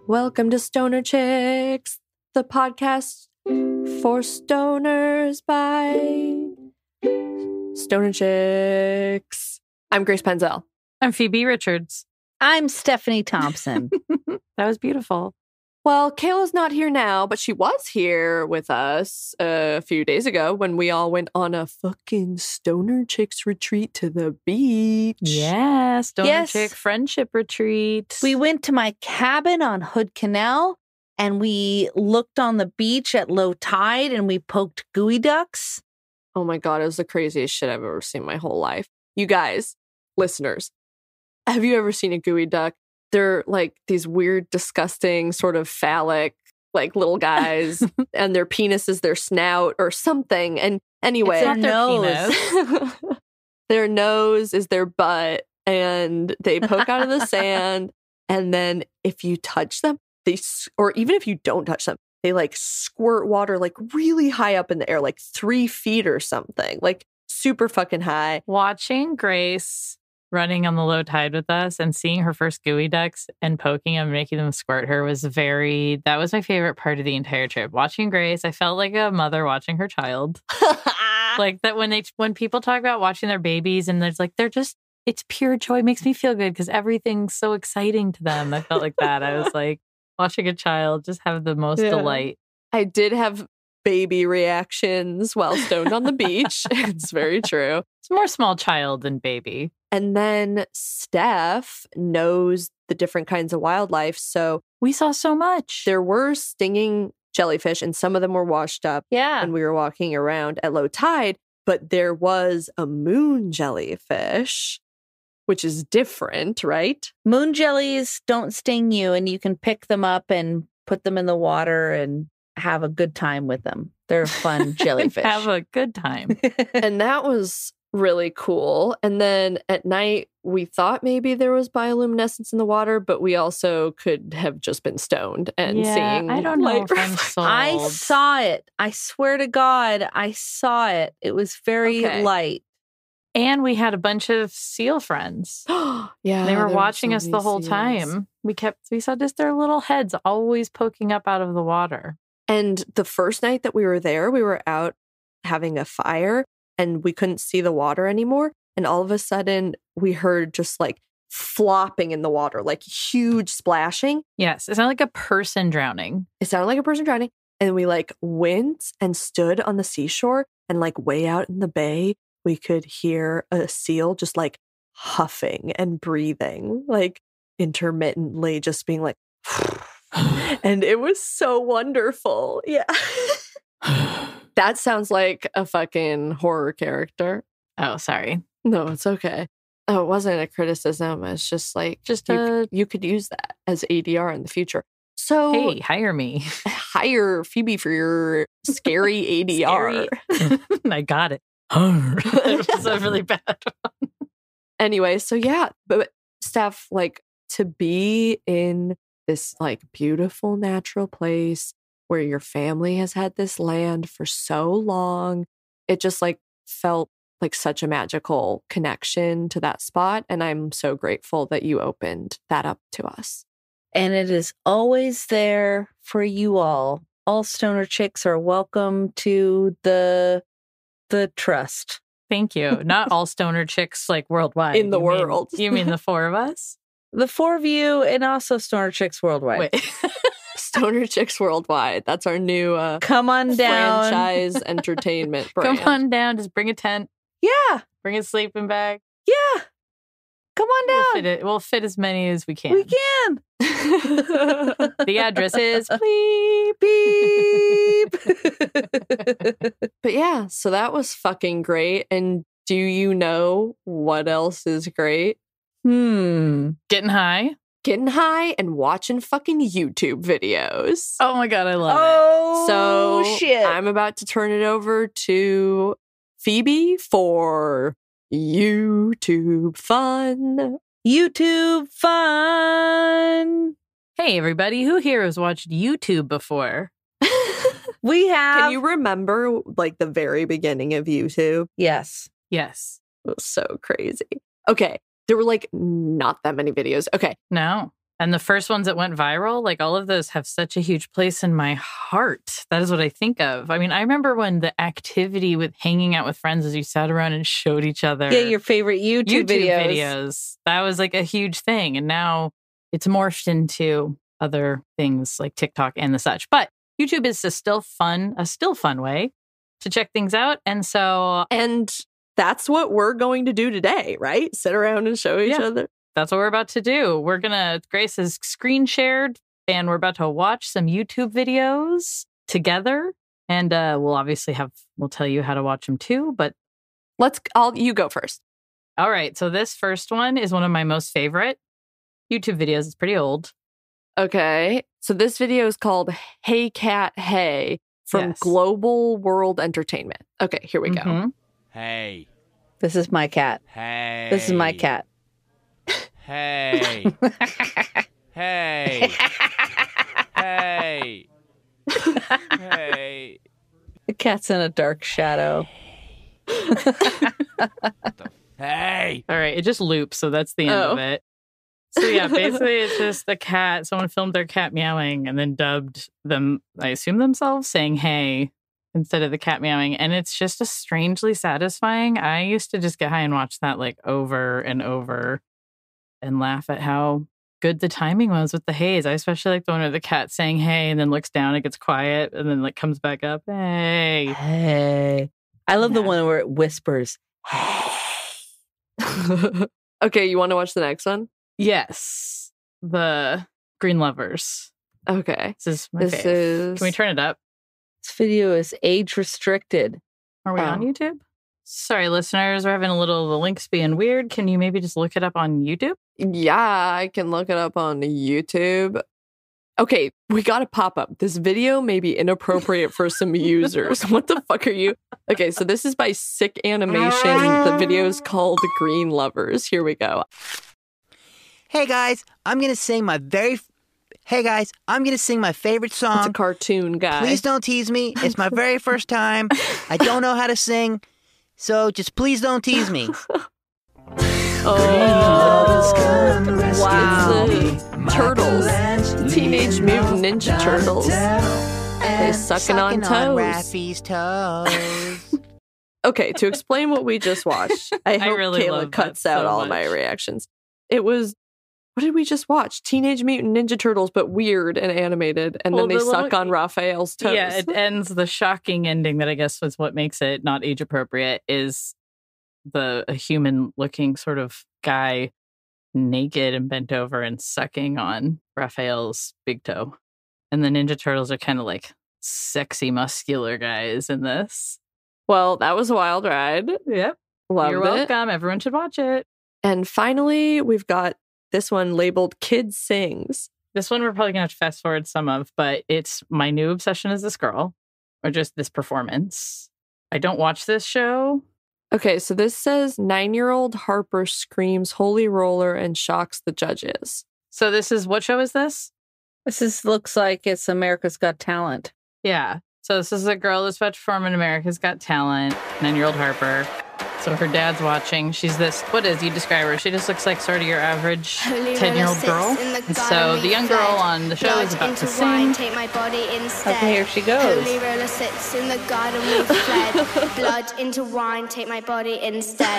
Welcome to Stoner Chicks, the podcast for stoners by Stoner Chicks. I'm Grace Penzel. I'm Phoebe Richards. I'm Stephanie Thompson. That was beautiful. Well, Kayla's not here now, but she was here with us a few days ago when we all went on a fucking Stoner Chicks retreat to the beach. Yeah, Stoner Yes. Chick friendship retreat. We went to my cabin on Hood Canal and we looked on the beach at low tide and we poked gooey ducks. Oh my God, it was the craziest shit I've ever seen in my whole life. You guys, listeners, have you ever seen a gooey duck? They're like these weird, disgusting, sort of phallic, like little guys, and their penis is their snout or something. And anyway, It's their nose. their nose is their butt, and they poke out of the sand. And then if you touch them, or even if you don't touch them, they like squirt water like really high up in the air, like 3 feet or something, like super fucking high. Watching Grace running on the low tide with us and seeing her first gooey ducks and poking them, making them squirt her that was my favorite part of the entire trip. Watching Grace, I felt like a mother watching her child. Like that when people talk about watching their babies and it's pure joy. It makes me feel good because everything's so exciting to them. I felt like that. I was like watching a child just have the most delight. I did have baby reactions while stoned on the beach. It's very true. It's more small child than baby. And then Steph knows the different kinds of wildlife. So We saw so much. there were stinging jellyfish, and some of them were washed up Yeah. when we were walking around at low tide. But there was a moon jellyfish, which is different, right? Moon jellies don't sting you and you can pick them up and put them in the water and have a good time with them. They're fun jellyfish. Have a good time. And that was really cool. And then at night, we thought maybe there was bioluminescence in the water, but we also could have just been stoned and seeing I don't know light if I'm reflect- sold. I saw it. I swear to God, I saw it. It was very Okay. light. And we had a bunch of seal friends. Yeah, They were there watching so us the many whole seals. time. We saw just their little heads always poking up out of the water. And the first night that we were there, we were out having a fire and we couldn't see the water anymore. And all of a sudden, we heard just like flopping in the water, like huge splashing. Yes, it's not like a person drowning. It sounded like a person drowning. And we like went and stood on the seashore, and like way out in the bay, we could hear a seal just like huffing and breathing, like intermittently, just being like, and it was so wonderful. Yeah. That sounds like a fucking horror character. Oh, sorry. No, it's okay. Oh, it wasn't a criticism. It's just like, you could use that as ADR in the future. So Hey, hire me. hire Phoebe for your scary ADR. Scary. I got it. It was a really bad one. Anyway, so yeah, but Steph, like to be in this like beautiful natural place where your family has had this land for so long, it just like felt like such a magical connection to that spot. And I'm so grateful that you opened that up to us. And it is always there for you all. All stoner chicks are welcome to the trust. Thank you. Not all stoner chicks like worldwide. In the You mean- world. You mean the 4 of us? The 4 of you and also stoner chicks worldwide. Wait. Stoner Chicks Worldwide. That's our new Come on down. franchise entertainment brand. Come on down. Just bring a tent. Yeah. Bring a sleeping bag. Yeah. Come on down. We'll fit as many as we can. We can. The address is Beep. But yeah, so that was fucking great. And do you know what else is great? Getting high. Getting high and watching fucking YouTube videos. Oh my God, I love Oh, So shit. I'm about to turn it over to Phoebe for YouTube fun. YouTube fun. it. Hey, everybody. Who here has watched YouTube before? We have. Can you remember like the very beginning of YouTube? Yes. Yes. It was so crazy. Okay. There were like not that many videos. Okay. No. And the first ones that went viral, like all of those have such a huge place in my heart. That is what I think of. I mean, I remember when the activity with hanging out with friends as you sat around and showed each other. Yeah, your favorite YouTube videos. That was like a huge thing. And now it's morphed into other things like TikTok and the such. But YouTube is a still fun way to check things out. And so... And that's what we're going to do today, right? Sit around and show each other. That's what we're about to do. Grace has screen shared and we're about to watch some YouTube videos together. And we'll tell you how to watch them too. But you go first. All right. So this first one is one of my most favorite YouTube videos. It's pretty old. Okay. So this video is called Hey Cat Hey from Global World Entertainment. Okay, here we go. Hey. This is my cat. Hey. This is my cat. Hey. Hey. Hey. Hey. The cat's in a dark shadow. Hey. All right. It just loops. So that's the end of it. So yeah, basically it's just the cat. Someone filmed their cat meowing and then dubbed them, I assume themselves, saying hey instead of the cat meowing. And it's just a strangely satisfying. I used to just get high and watch that like over and over and laugh at how good the timing was with the haze. I especially like the one where the cat saying hey and then looks down, it gets quiet and then like comes back up. Hey. Hey. I love the one where it whispers. Hey. Okay, you want to watch the next one? Yes. The Green Lovers. Okay. This is my fave. Can we turn it up? This video is age restricted. Are we on YouTube? Sorry, listeners. We're having a little, the links being weird. Can you maybe just look it up on YouTube? Yeah, I can look it up on YouTube. Okay, we got a pop-up. This video may be inappropriate for some users. What the fuck are you? Okay, so this is by Sick Animation. The video is called Green Lovers. Here we go. Hey guys, I'm gonna sing my favorite song. It's a cartoon guy. Please don't tease me. It's my very first time. I don't know how to sing, so just please don't tease me. Wow. It's the Turtles. Teenage Mutant Ninja Turtles. They're sucking on toes. Raffi's toes. Okay, to explain what we just watched, I hope really Kayla cuts out all my reactions. It was... What did we just watch? Teenage Mutant Ninja Turtles, but weird and animated. And then they suck on Raphael's toes. Yeah, it ends, the shocking ending that I guess was what makes it not age appropriate is a human looking sort of guy naked and bent over and sucking on Raphael's big toe. And the Ninja Turtles are kind of like sexy, muscular guys in this. Well, that was a wild ride. Yep. Loved You're it. welcome. Everyone should watch it. And finally, we've got this one labeled Kid Sings. This one we're probably going to have to fast forward some of, but it's my new obsession is this girl, or just this performance. I don't watch this show. Okay, so this says 9-year-old Harper screams holy roller and shocks the judges. So this is, what show is this? Looks like it's America's Got Talent. Yeah. So this is a girl that's about to perform in America's Got Talent, 9-year-old Harper. So her dad's watching. She's this, what is, you describe her? She just looks like sort of your average 10-year-old girl. And so the young girl on the show is about to sing. Take my body instead. Okay, here she goes. Holy roller sits in the garden we've fled. Blood into wine, take my body instead.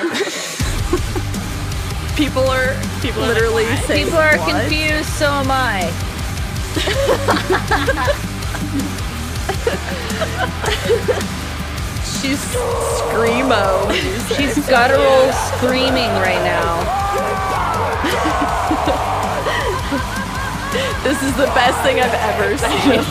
People are literally saying, People are confused, so am I. She's screamo. She's guttural screaming right now. This is the best thing I've ever seen.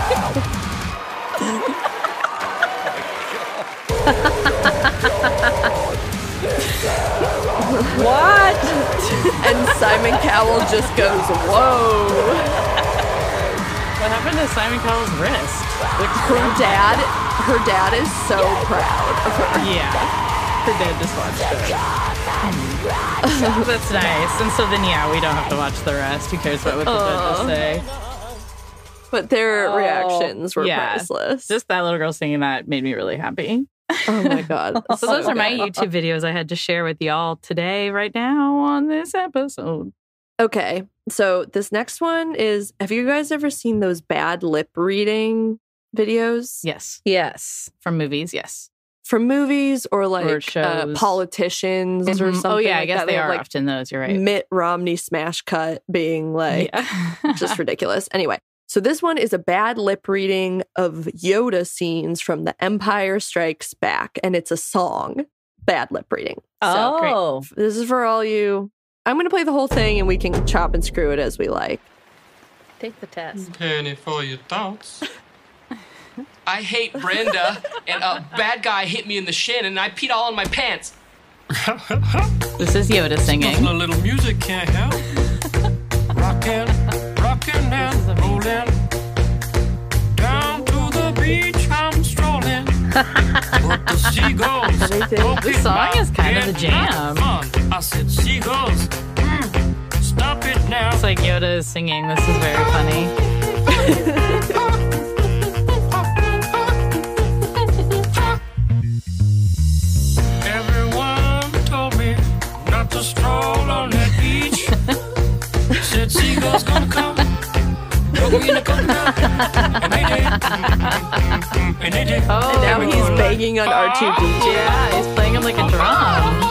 What? And Simon Cowell just goes, whoa. What happened to Simon Cowell's wrist? Her dad is so proud of her. Yeah. Her dad just watched it. That's nice. And so then, yeah, we don't have to watch the rest. Who cares about what the judges say? But their reactions were priceless. Just that little girl singing that made me really happy. Oh my God. So those are my YouTube videos I had to share with y'all today, right now, on this episode. Okay, so this next one is, have you guys ever seen those bad lip reading videos? Yes. Yes. From movies, yes. From movies or like shows. politicians or Mhm. something. Oh, yeah, I like guess that. they have, are like, often those. You're right. Mitt Romney smash cut being like Yeah. just ridiculous. Anyway, so this one is a bad lip reading of Yoda scenes from The Empire Strikes Back, and it's a song. Bad lip reading. So Oh. this is for all you. I'm going to play the whole thing and we can chop and screw it as we like. Take the test. Penny for your thoughts. I hate Brenda, and a bad guy hit me in the shin, and I peed all on my pants. This is Yoda singing. A little music can't help. Rockin', rockin' and rollin'. Down to the beach I'm strolling. But the seagulls don't This get song my is kind of head a jam. fun. I said, seagulls, stop it now. It's like Yoda is singing. This is very funny. Everyone told me not to stroll on that beach. Said seagulls gonna come. Throw me in the coconut. And they did. And they did. Oh, And now he's banging on R2D2. Yeah, he's playing him like a drum.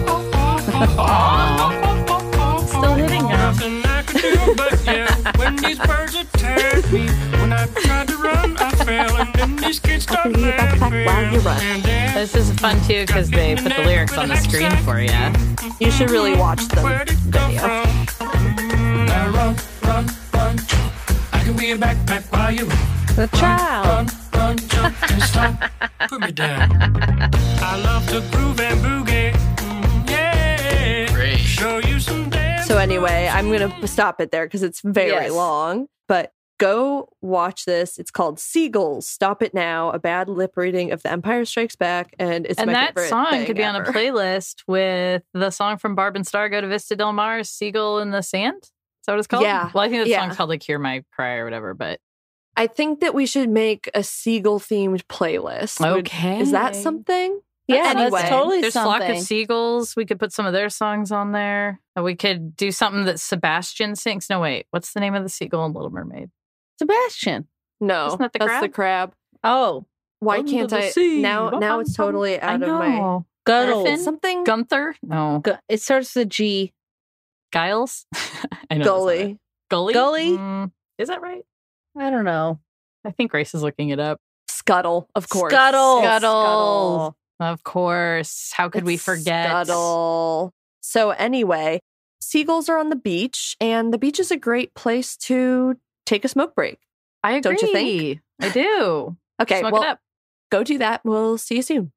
Still hitting him. Nothing I could do but yell when these birds attacked me. When I tried to run, I fell, and then these kids started Open your backpack while you run. And then This is fun too because they put the lyrics on the screen for you. You should really watch the where'd it come video. from? Now run, run, run. I can be a backpack while you run. The child. Run, run, jump, and stop. Put me down. I love to groove and boogie. Yeah. Great. Show you some dance. So anyway, I'm going to stop it there because it's very Yes. long. But go watch this. It's called Seagulls. Stop It Now, a bad lip reading of The Empire Strikes Back. And it's And my that favorite song thing could be on a ever. playlist with the song from Barb and Star, Go to Vista Del Mar, Seagull in the Sand. Is that what it's called? Yeah. Well, I think that Yeah. song's called like Hear My Cry or whatever, but I think that we should make a seagull themed playlist. okay. Is that something? Yeah, Anyway, that's totally There's Flock something. of Seagulls. We could put some of their songs on there. We could do something that Sebastian sings. No, wait. What's the name of the seagull in Little Mermaid? Sebastian. No, Isn't that the that's crab? the crab. Oh, Why Under can't the I? sea. Now it's totally out of my. Guddle. Griffin? Something Gunther? No. It starts with a G. Giles? I know. that's not it. gully. Gully? Gully? Is that right? I don't know. I think Grace is looking it up. Scuttle, of course. Scuttle. Scuttle. Of course. How could we It's forget? Scuttle. So anyway, seagulls are on the beach, and the beach is a great place to take a smoke break. I agree. Don't you think? I do. Okay, Smoke well, it up. go do that. We'll see you soon.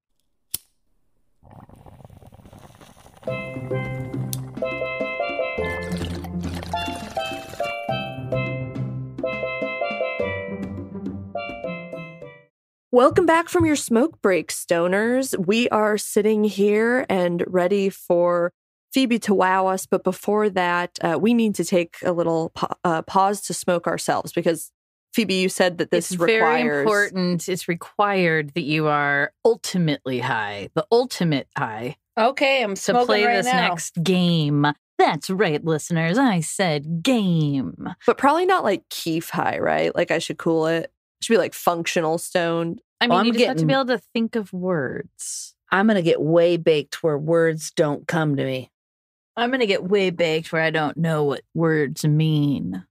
Welcome back from your smoke break, stoners. We are sitting here and ready for Phoebe to wow us. But before that, we need to take a little pause to smoke ourselves because, Phoebe, you said that this It's requires... very important. It's required that you are ultimately high, the ultimate high, Okay, I'm to smoking play right this now. next game. That's right, listeners. I said game. But probably not like Keef high, right? Like I should cool it. It should be like functional stoned. I mean, Well, I'm you just have to getting- be able to think of words. I'm going to get way baked where words don't come to me. I'm going to get way baked where I don't know what words mean.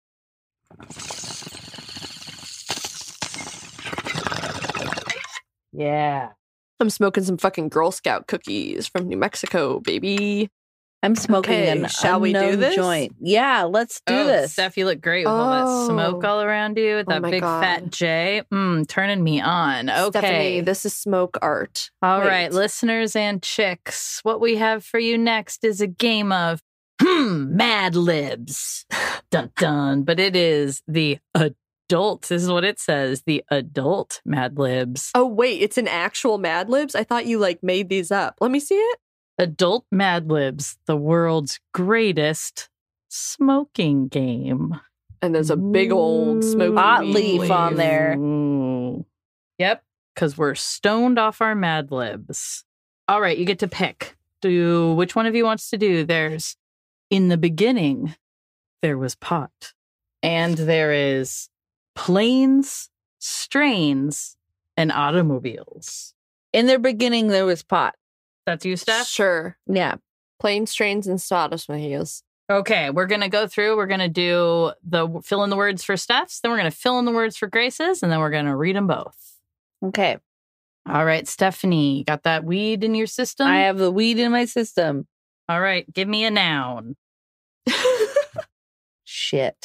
Yeah. I'm smoking some fucking Girl Scout cookies from New Mexico, baby. I'm smoking Okay, an shall we do unknown this? joint. Yeah, let's do Oh, this. Steph, you look great with all that smoke Oh. all around you with Oh that my big God. fat J. Turning me on. Okay. Stephanie, this is smoke art. All Wait. right, listeners and chicks, what we have for you next is a game of Mad Libs. Dun dun. But it is the adult. This is what it says, the adult Mad Libs. Oh, wait, it's an actual Mad Libs? I thought you like made these up. Let me see it. Adult Mad Libs, the world's greatest smoking game. And there's a big old smoky Hot weed leaf on there. Ooh. Yep, because we're stoned off our Mad Libs. All right, you get to pick. Which one of you wants to do? There's in the beginning, there was pot. And there is planes, strains, and automobiles. In their beginning, there was pot. That's you, Steph? Sure. Yeah. Plain strains and automobiles. Okay, we're going to go through. We're going to do the fill in the words for Steph's. Then we're going to fill in the words for Grace's. And then we're going to read them both. Okay. All right, Stephanie, got that weed in your system? I have the weed in my system. All right, give me a noun. Shit.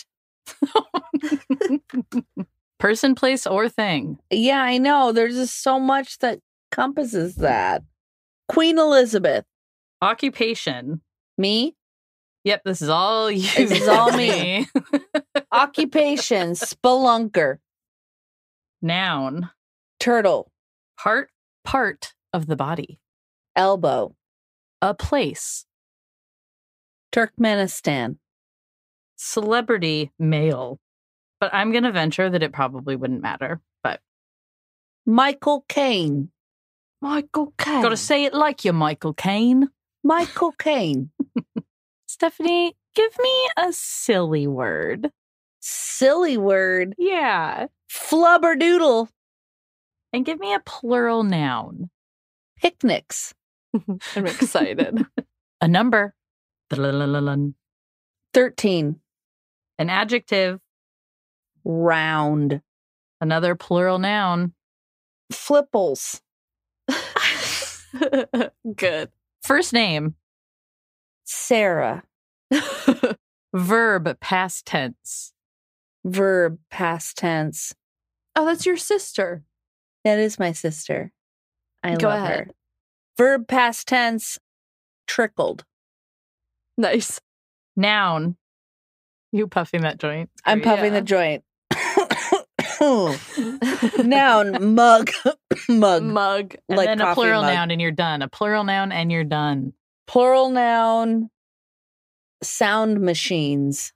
Person, place, or thing. Yeah, I know. There's just so much that encompasses that. Queen Elizabeth. Occupation. Me? Yep, this is all you. This is all me. Occupation. Spelunker. Noun. Turtle. Part of the body. Elbow. A place. Turkmenistan. Celebrity, male. But I'm going to venture that it probably wouldn't matter. But Michael Caine. Michael Caine. got to say it like you, Michael Caine. Michael Caine. Stephanie, give me a silly word. Silly word. Yeah. Flubberdoodle. And give me a plural noun. Picnics. I'm excited. A number. 13. An adjective. Round. Another plural noun. Flipples. Good. First name. Sarah. Verb, past tense. Verb, past tense. Oh, that's your sister. That is my sister. I Go love ahead. her. Verb, past tense. Trickled. Nice. Noun. You puffing that joint. I'm Great. puffing Yeah. the joint. Noun, mug. Mug. Mug. And Like then a coffee plural mug. noun and you're done. A plural noun and you're done. Plural noun. Sound machines.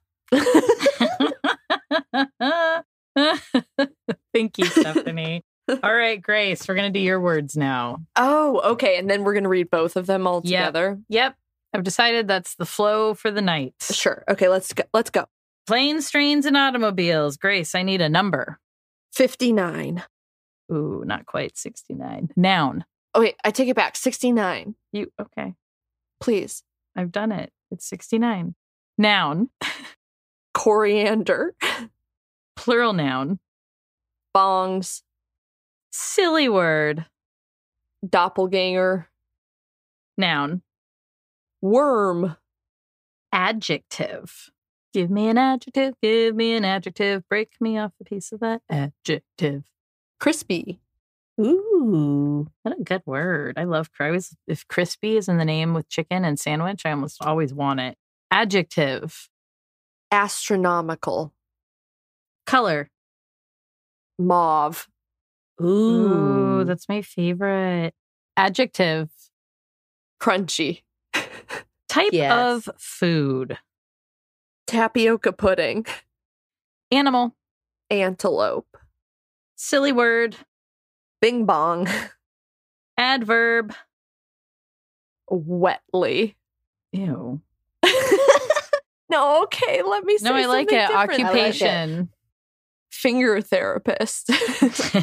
Thank you, Stephanie. All right, Grace, we're going to do your words now. Oh, okay. And then we're going to read both of them all Yep. together. Yep. I've decided that's the flow for the night. Sure. Okay, let's go. Let's go. Planes, trains, and automobiles. Grace, I need a number. 59. Ooh, not quite 69. Noun. Oh, wait, I take it back. 69. Okay. Please. I've done it. It's 69. Noun. Coriander. Plural noun. Bongs. Silly word. Doppelganger. Noun. Worm. Adjective. Give me an adjective. Give me an adjective. Break me off a piece of that adjective. Crispy. Ooh. What a good word. I love if crispy is in the name with chicken and sandwich, I almost always want it. Adjective. Astronomical. Color. Mauve. Ooh, that's my favorite. Adjective. Crunchy. Type Yes. of food. Tapioca pudding. Animal. Antelope. Silly word. Bing bong. Adverb. Wetly. Ew. No, okay, let me say No, I like something it. different. Occupation. Finger therapist. Is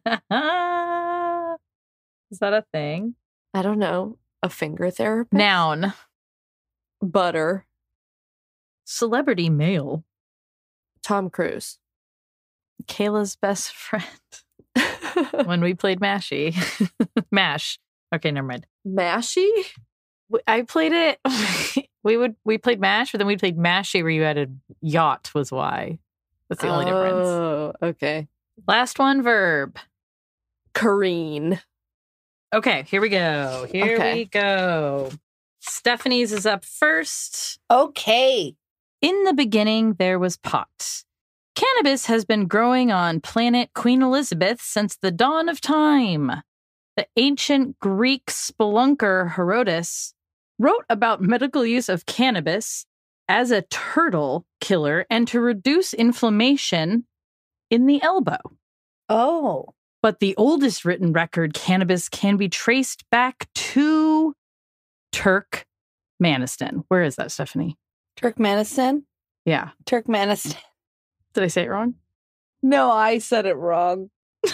that a thing? I don't know. A finger therapist? Noun. Butter. Celebrity male. Tom Cruise. Kayla's best friend when we played Mashy. Mash. Okay, never mind. Mashy? I played it. we played Mash, but then we played Mashy where you had a yacht was why. That's the only difference. Oh, okay. Last one, verb. Careen. Okay, here we go. Here Okay. we go. Stephanie's is up first. Okay. In the beginning, there was pot. Cannabis has been growing on planet Queen Elizabeth since the dawn of time. The ancient Greek spelunker Herodotus wrote about medical use of cannabis as a turtle killer and to reduce inflammation in the elbow. Oh. But the oldest written record cannabis can be traced back to Turkmenistan. Where is that, Stephanie? Turkmenistan? Yeah. Turkmenistan. Did I say it wrong? No, I said it wrong.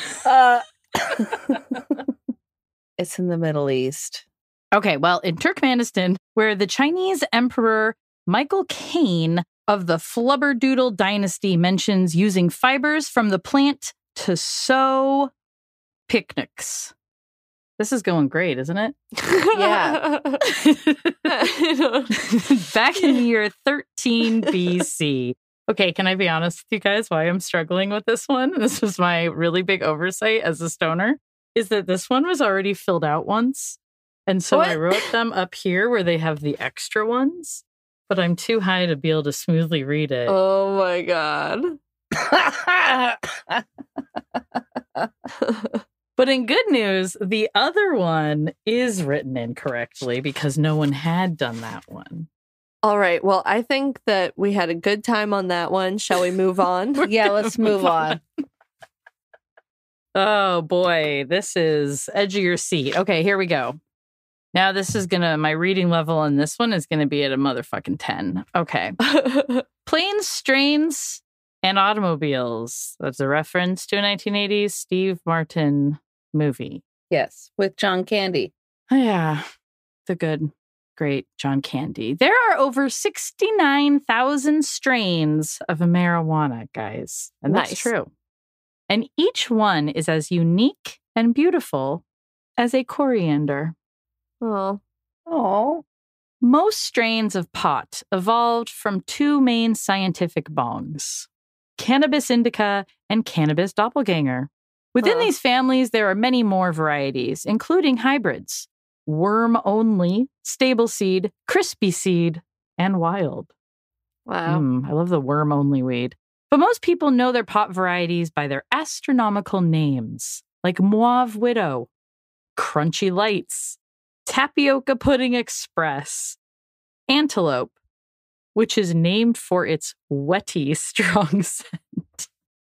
It's in the Middle East. Okay, well, in Turkmenistan, where the Chinese Emperor Michael Caine of the Flubberdoodle dynasty mentions using fibers from the plant to sew picnics. This is going great, isn't it? Yeah. Back in the year 13 BC. Okay, can I be honest with you guys why I'm struggling with this one? This was my really big oversight as a stoner, is that this one was already filled out once. And so I wrote them up here where they have the extra ones, but I'm too high to be able to smoothly read it. Oh my God. But in good news, the other one is written incorrectly because no one had done that one. All right. Well, I think that we had a good time on that one. Shall we move on? Yeah, let's move on. Oh boy, this is edge of your seat. Okay, here we go. Now this is my reading level on this one is gonna be at a motherfucking 10. Okay. Planes, trains, and automobiles. That's a reference to a 1980s Steve Martin movie. Yes, with John Candy. Oh, yeah, the good, great John Candy. There are over 69,000 strains of marijuana, guys. And that's Nice. true. And each one is as unique and beautiful as a coriander. Oh. Oh. Most strains of pot evolved from two main scientific bongs, Cannabis indica and Cannabis doppelganger. Within these families, there are many more varieties, including hybrids, worm-only, stable seed, crispy seed, and wild. Wow. I love the worm-only weed. But most people know their pot varieties by their astronomical names, like Mauve Widow, Crunchy Lights, Tapioca Pudding Express, Antelope, which is named for its wetty, strong scent.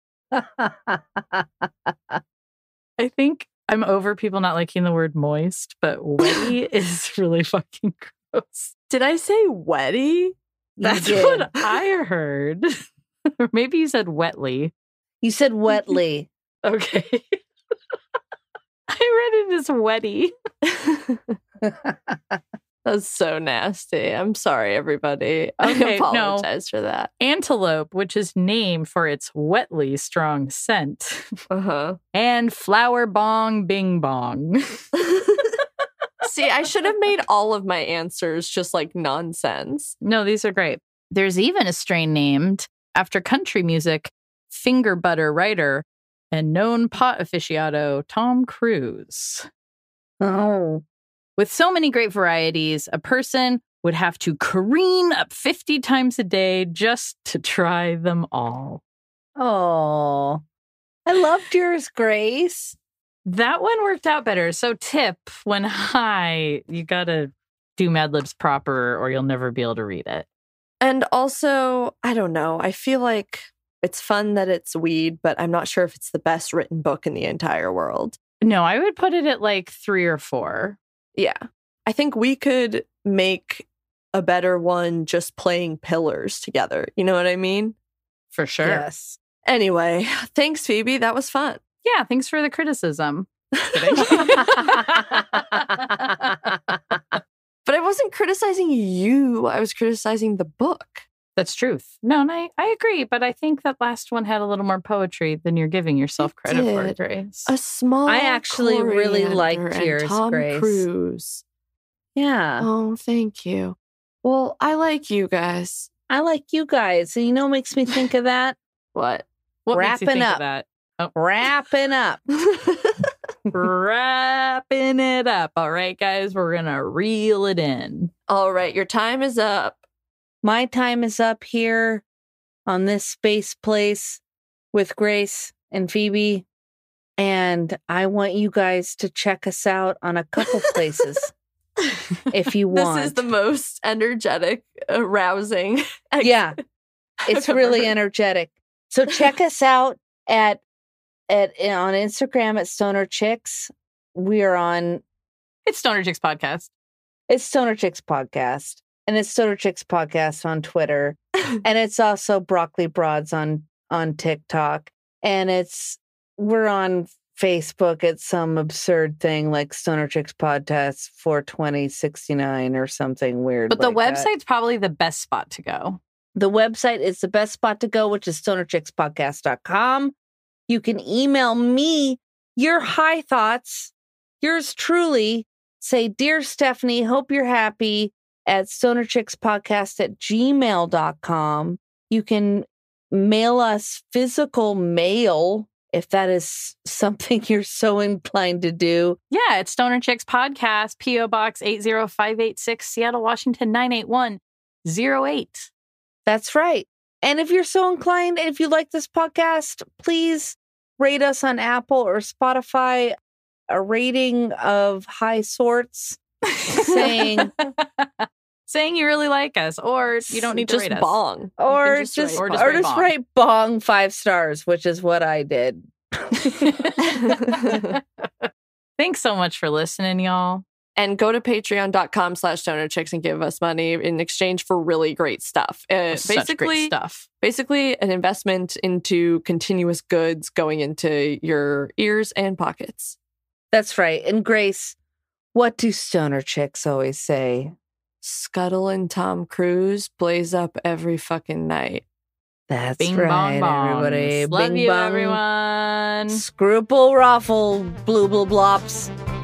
I think I'm over people not liking the word moist, but wetty is really fucking gross. Did I say wetty? That's did. what I heard. Or maybe you said wetly. You said wetly. Okay. I read it as wetty. That's so nasty. I'm sorry, everybody. Okay, I apologize for that. Antelope, which is named for its wetly strong scent. Uh-huh. And Flower Bong Bing Bong. See, I should have made all of my answers just like nonsense. No, these are great. There's even a strain named after country music finger butter writer and known pot aficionado Tom Cruise. Oh. With so many great varieties, a person would have to careen up 50 times a day just to try them all. Oh. I loved yours, Grace. That one worked out better. So tip, when high, you gotta do Mad Libs proper or you'll never be able to read it. And also, I don't know. I feel like it's fun that it's weed, but I'm not sure if it's the best written book in the entire world. No, I would put it at like 3 or 4. Yeah. I think we could make a better one just playing pillars together. You know what I mean? For sure. Yes. Anyway, thanks, Phoebe. That was fun. Yeah, thanks for the criticism. But I wasn't criticizing you. I was criticizing the book. That's truth. No, and I agree, but I think that last one had a little more poetry than you're giving yourself credit for, did. Grace. A small I actually really coriander liked and yours, Tom Grace. Cruise. Yeah. Oh, thank you. Well, I like you guys. I like you guys. And you know what makes me think of that? What? What makes you wrapping think up. of that? Wrapping up. Wrapping it up. All right, guys, we're going to reel it in. All right, your time is up. My time is up here on this space place with Grace and Phoebe. And I want you guys to check us out on a couple places if you want. This is the most energetic, rousing. Yeah, it's I've really ever heard. energetic. So check us out at on Instagram at Stoner Chicks. We are on It's Stoner Chicks Podcast. it's Stoner Chicks Podcast, and it's Stoner Chicks Podcast on Twitter. And it's also Broccoli Broads on TikTok. And we're on Facebook at some absurd thing like Stoner Chicks Podcast 42069 or something weird. But the like that. website's probably the best spot to go. The website is the best spot to go, which is stonerchickspodcast.com. You can email me your high thoughts. Yours truly. Say, Dear Stephanie, hope you're happy at stonerchickspodcast@gmail.com. You can mail us physical mail if that is something you're so inclined to do. Yeah, it's Stoner Chicks Podcast, P.O. Box 80586, Seattle, Washington 98108. That's right. And if you're so inclined, and if you like this podcast, please rate us on Apple or Spotify a rating of high sorts saying you really like us, or you don't need to just rate us. bong. or You can just write bong. write bong 5 stars, which is what I did. Thanks so much for listening, y'all. And go to patreon.com/stonerchicks and give us money in exchange for really great stuff. Such great stuff. Basically, an investment into continuous goods going into your ears and pockets. That's right. And Grace, what do stoner chicks always say? Scuttle and Tom Cruise blaze up every fucking night. That's Bing right, bong bongs. everybody. Love Bing you, bong. everyone. Scruple raffle, blue blops.